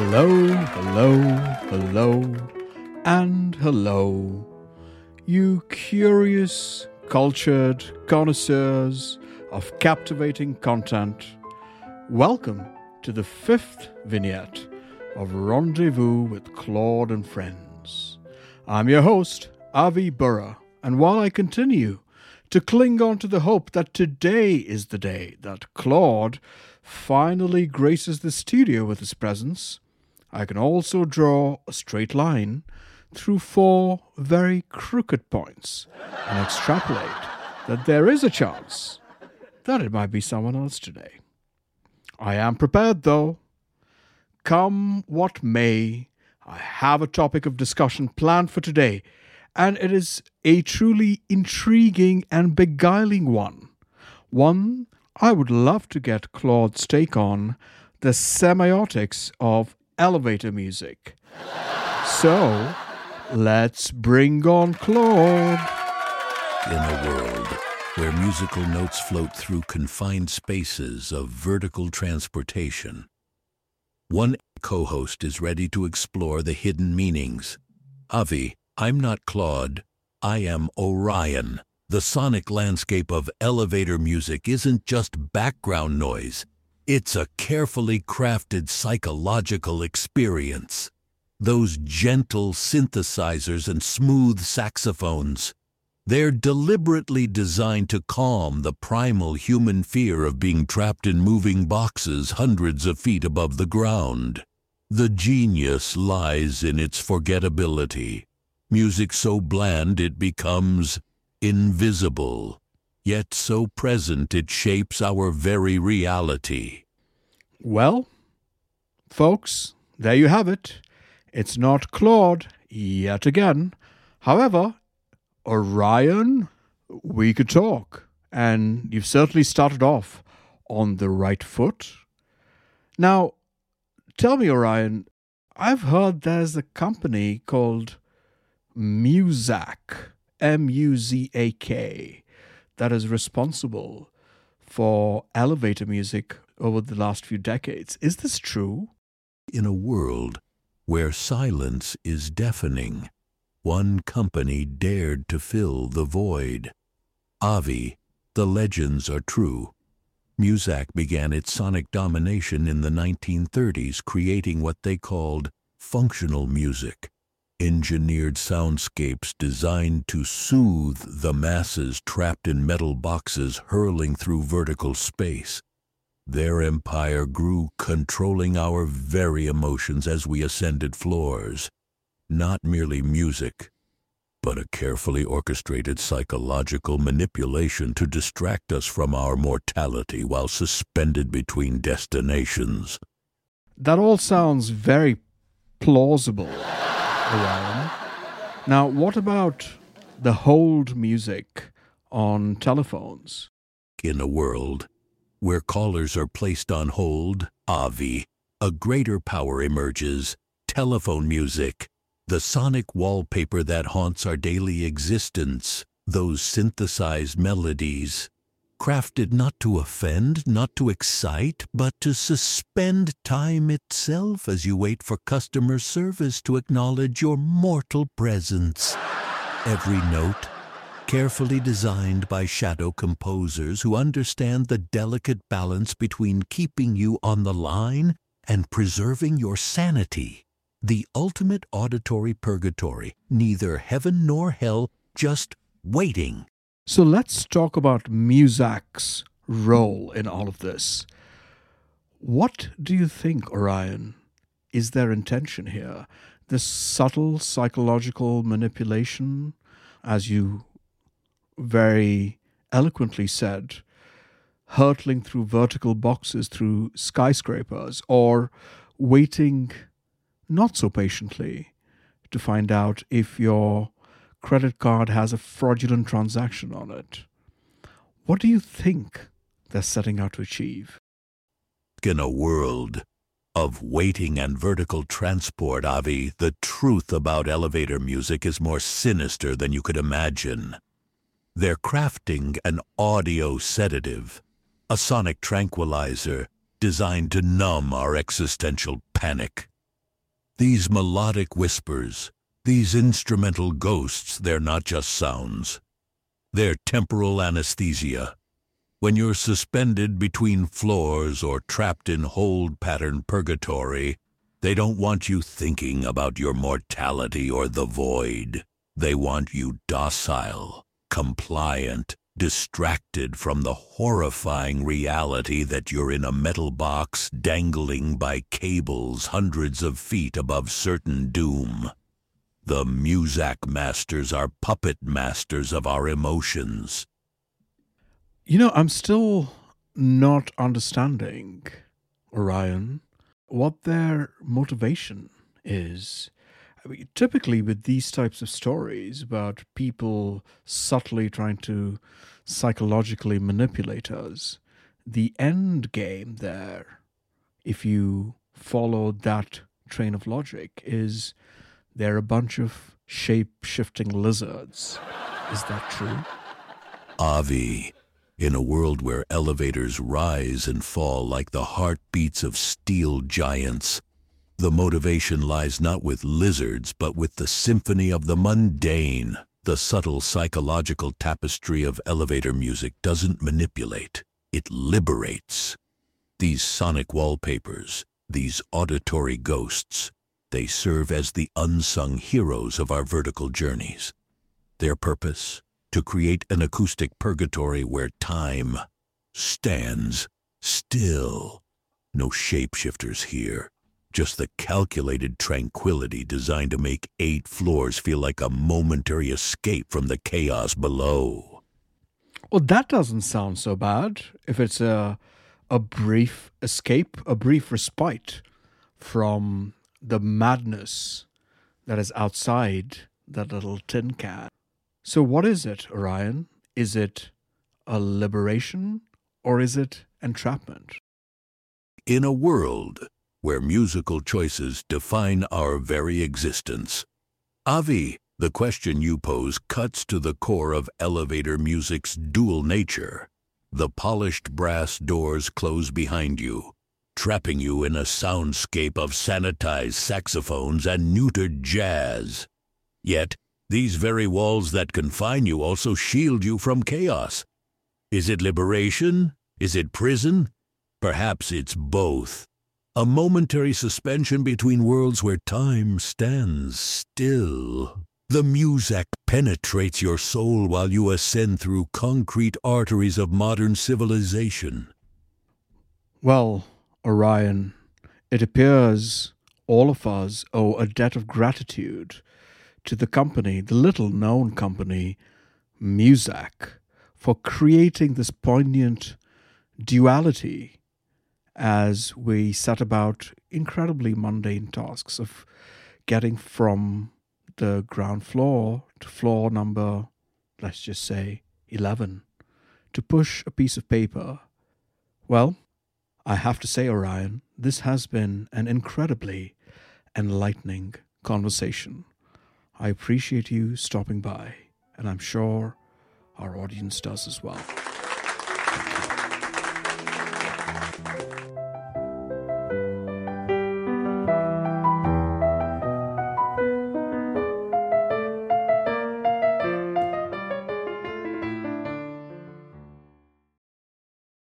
Hello, hello, hello, and hello. You curious, cultured connoisseurs of captivating content, welcome to the fifth vignette of Rendezvous with Claude and Friends. I'm your host, Avi Burra, and while I continue to cling on to the hope that today is the day that Claude finally graces the studio with his presence, I can also draw a straight line through four very crooked points and extrapolate that there is a chance that it might be someone else today. I am prepared, though. Come what may, I have a topic of discussion planned for today, and it is a truly intriguing and beguiling one. One I would love to get Claude's take on: the semiotics of elevator music. So, let's bring on Claude. In a world where musical notes float through confined spaces of vertical transportation, one co-host is ready to explore the hidden meanings. Avi, I'm not Claude, I am Orion. The sonic landscape of elevator music isn't just background noise. It's a carefully crafted psychological experience. Those gentle synthesizers and smooth saxophones, they're deliberately designed to calm the primal human fear of being trapped in moving boxes hundreds of feet above the ground. The genius lies in its forgettability. Music so bland it becomes invisible, yet so present it shapes our very reality. Well, folks, there you have it. It's not Claude yet again. However, Orion, we could talk, and you've certainly started off on the right foot. Now, tell me, Orion, I've heard there's a company called Muzak, M-U-Z-A-K, that is responsible for elevator music over the last few decades. Is this true? In a world where silence is deafening, one company dared to fill the void. Avi, the legends are true. Muzak began its sonic domination in the 1930s, creating what they called functional music. Engineered soundscapes designed to soothe the masses trapped in metal boxes hurling through vertical space. Their empire grew, controlling our very emotions as we ascended floors. Not merely music, but a carefully orchestrated psychological manipulation to distract us from our mortality while suspended between destinations. That all sounds very plausible, Orion. Now, what about the hold music on telephones? In a world where callers are placed on hold, Avi, a greater power emerges: telephone music, the sonic wallpaper that haunts our daily existence. Those synthesized melodies, crafted not to offend, not to excite, but to suspend time itself as you wait for customer service to acknowledge your mortal presence. Every note, carefully designed by shadow composers who understand the delicate balance between keeping you on the line and preserving your sanity. The ultimate auditory purgatory, neither heaven nor hell, just waiting. So let's talk about Muzak's role in all of this. What do you think, Orion, is their intention here? This subtle psychological manipulation, as you very eloquently said, hurtling through vertical boxes, through skyscrapers, or waiting not so patiently to find out if your credit card has a fraudulent transaction on it. What do you think they're setting out to achieve? In a world of waiting and vertical transport, Avi, the truth about elevator music is more sinister than you could imagine. They're crafting an audio sedative, a sonic tranquilizer designed to numb our existential panic. These melodic whispers, these instrumental ghosts, they're not just sounds. They're temporal anesthesia. When you're suspended between floors or trapped in hold pattern purgatory, they don't want you thinking about your mortality or the void. They want you docile, compliant, distracted from the horrifying reality that you're in a metal box dangling by cables hundreds of feet above certain doom. The Muzak masters are puppet masters of our emotions. I'm still not understanding, Orion, what their motivation is. I mean, typically, with these types of stories about people subtly trying to psychologically manipulate us, the end game there, if you follow that train of logic, is they're a bunch of shape-shifting lizards. Is that true? Avi, in a world where elevators rise and fall like the heartbeats of steel giants, the motivation lies not with lizards, but with the symphony of the mundane. The subtle psychological tapestry of elevator music doesn't manipulate, it liberates. These sonic wallpapers, these auditory ghosts, they serve as the unsung heroes of our vertical journeys. Their purpose? To create an acoustic purgatory where time stands still. No shapeshifters here. Just the calculated tranquility designed to make 8 floors feel like a momentary escape from the chaos below. Well, that doesn't sound so bad if it's a brief escape, a brief respite from the madness that is outside that little tin can. So what is it, Orion? Is it a liberation or is it entrapment? In a world where musical choices define our very existence, Avi, the question you pose cuts to the core of elevator music's dual nature. The polished brass doors close behind you, trapping you in a soundscape of sanitized saxophones and neutered jazz. Yet, these very walls that confine you also shield you from chaos. Is it liberation? Is it prison? Perhaps it's both. A momentary suspension between worlds where time stands still. The Muzak penetrates your soul while you ascend through concrete arteries of modern civilization. Well, Orion, it appears all of us owe a debt of gratitude to the company, the little-known company, Muzak, for creating this poignant duality as we set about incredibly mundane tasks of getting from the ground floor to floor number, let's just say, 11, to push a piece of paper. Well, I have to say, Orion, this has been an incredibly enlightening conversation. I appreciate you stopping by, and I'm sure our audience does as well.